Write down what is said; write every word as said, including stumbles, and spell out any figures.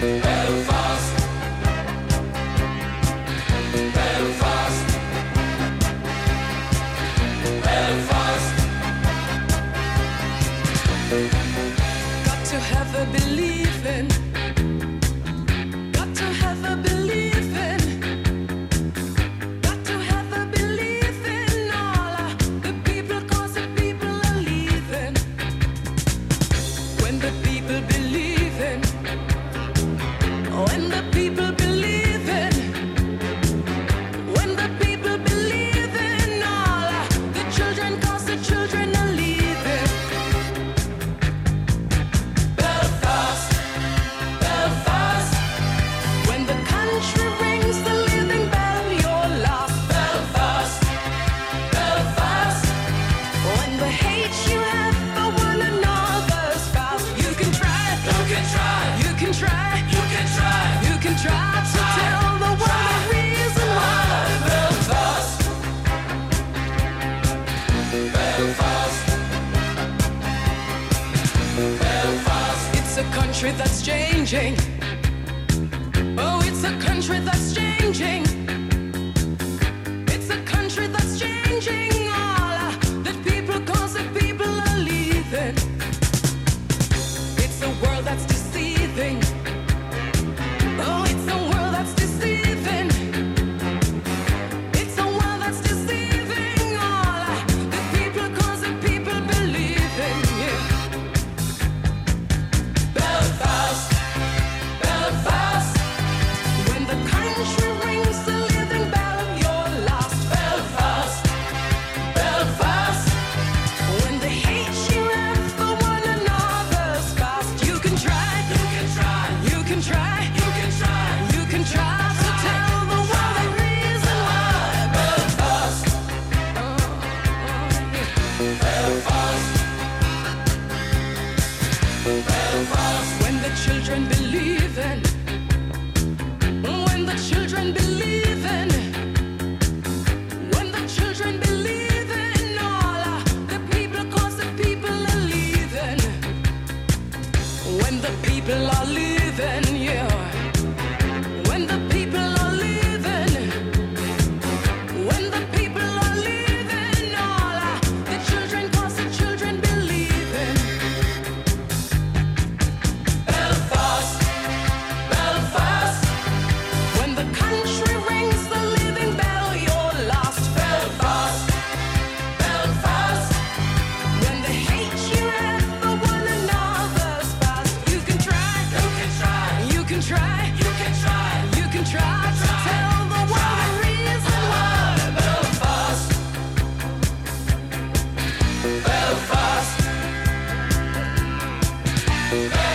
Belfast, Belfast, Belfast. Got to have a believing. Got to have a believing. Got to have a belief in all the people, 'cause the people are leaving. When the people believe in, when the people believe in, when the people believe in all the children, 'cause the children are leaving. Belfast, Belfast, when the country rings the living bell, you're lost. Belfast, Belfast, when the hate you have for one another's fast. You can try, you can try, you can try, you can try, you can try to tell the world the reason why. Belfast, Belfast, Belfast. It's a country that's changing. Oh, it's a country that's changing. It's a country that's changing all the people, 'cause the people are leaving. It's a world that's deceiving. Oh, it's a world that's deceiving. It's a world that's deceiving all the people, 'cause the people believe in you. Belfast, Belfast, when the country rings the living bell, you're lost. Belfast, Belfast, when the hate you have for one another's past. You can try, you can try, you can try, you can try, you can try to tell the world the reason why. Belfast, Belfast, Belfast, when the children believe in, when the children believe in, when the children believe in all the people, 'cause the people are leaving. When the people are leaving, yeah. When the people are leaving, when the people are leaving, all the children, 'cause the children believe in. Belfast, Belfast, when the country rings the living bell, you're lost. Belfast, Belfast, when the hate you have for one another's past. You can try, you can try, you can try, you can try, you can try to tell the world the reason why. Belfast, Belfast, Belfast.